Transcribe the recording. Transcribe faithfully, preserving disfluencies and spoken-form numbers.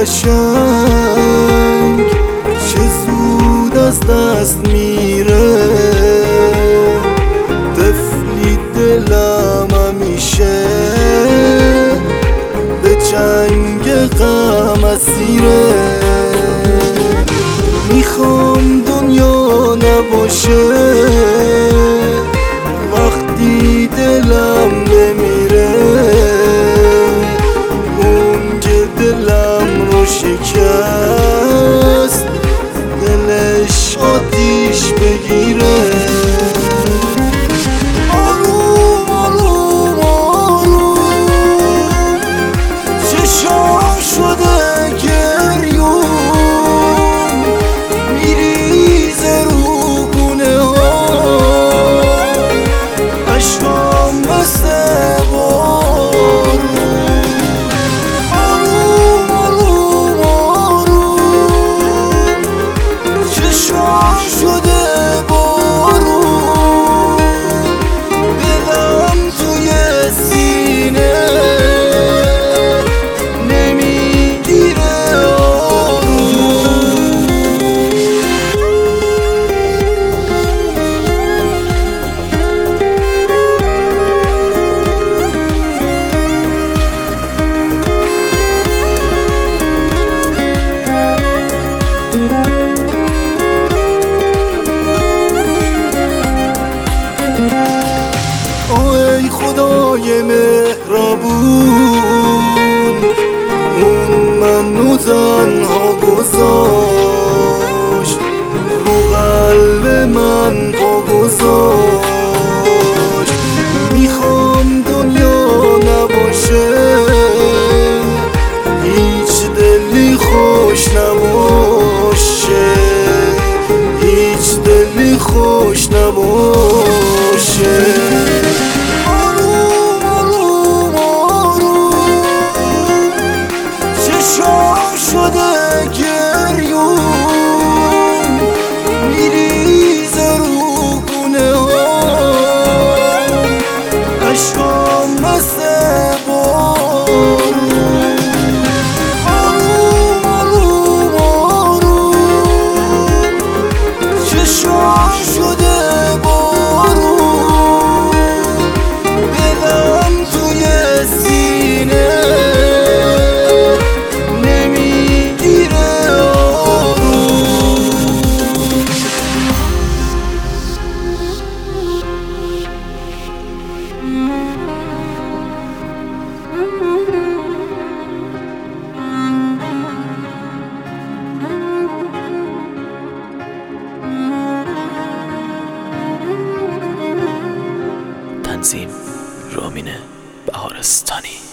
قشنگ چه زود از دست میره. طفلی دلم همیشه به جنگ غم اسیره. میخوام دنیا نباشه وقتی دلم بمیره. اون که دلم رو شکست دلش آتیش بگیره. آروم آروم آروم چشام شده گریون میریزه رو گونه ها. عشقام مثل بارون. آروم آروم آروم چشام شده بارون. دلم توی سینه نمیگیره آروم. ای خدای مهربون اون منو تنها گذاشت رو قلب من پا گذاشت. میخوام دنیا نباشه هیچ دلی خوش نباشه. هیچ دلی خوش نباشه. شده گریون میریزه رو گونه ها. عشقام مثل بارون. آروم آروم آروم چشام شده بارون. دلم توی سینه تنظیم رامین بهارستانی.